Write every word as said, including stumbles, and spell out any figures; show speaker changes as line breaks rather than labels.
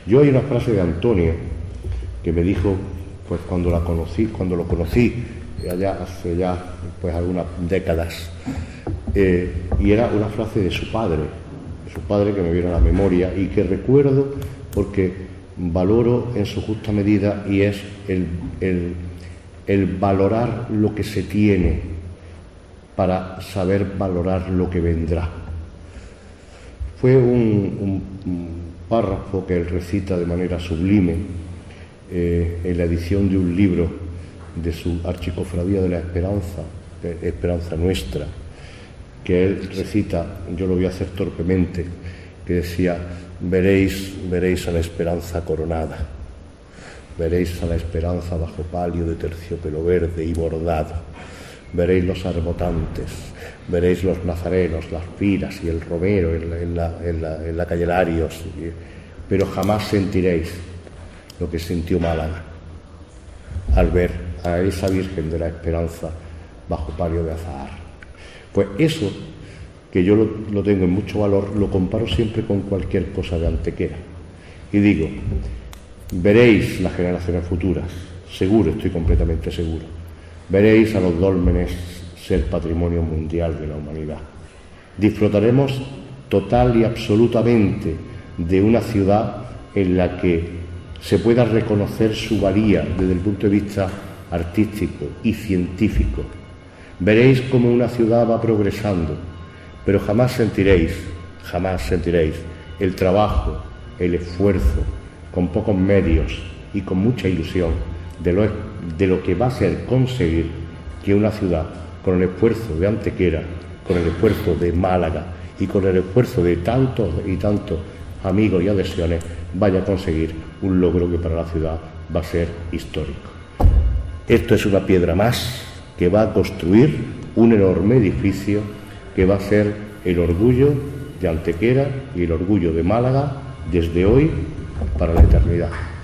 Yo hay una frase de Antonio que me dijo, pues cuando la conocí, cuando lo conocí, allá hace ya pues algunas décadas, eh, y era una frase de su padre, de su padre que me viene a la memoria y que recuerdo porque valoro en su justa medida, y es el, el, el valorar lo que se tiene para saber valorar lo que vendrá. Fue un, un, un párrafo que él recita de manera sublime eh, en la edición de un libro de su Archicofradía de la Esperanza, de Esperanza Nuestra, que él recita, yo lo voy a hacer torpemente, que decía: veréis, veréis a la esperanza coronada, veréis a la esperanza bajo palio de terciopelo verde y bordado, veréis los arbotantes, veréis los nazarenos, las piras y el romero en la, en la, en la, en la calle Larios, pero jamás sentiréis lo que sintió Málaga al ver a esa Virgen de la Esperanza bajo palio de azahar. Pues eso, que yo lo, lo tengo en mucho valor, lo comparo siempre con cualquier cosa de Antequera. Y digo, veréis las generaciones futuras, seguro, estoy completamente seguro, veréis a los dólmenes ser patrimonio mundial de la humanidad. Disfrutaremos total y absolutamente de una ciudad en la que se pueda reconocer su valía desde el punto de vista artístico y científico. Veréis cómo una ciudad va progresando, pero jamás sentiréis, jamás sentiréis el trabajo, el esfuerzo, con pocos medios y con mucha ilusión, de lo, de lo que va a ser conseguir que una ciudad, con el esfuerzo de Antequera, con el esfuerzo de Málaga y con el esfuerzo de tantos y tantos amigos y adhesiones, vaya a conseguir un logro que para la ciudad va a ser histórico. Esto es una piedra más que va a construir un enorme edificio que va a ser el orgullo de Antequera y el orgullo de Málaga desde hoy para la eternidad.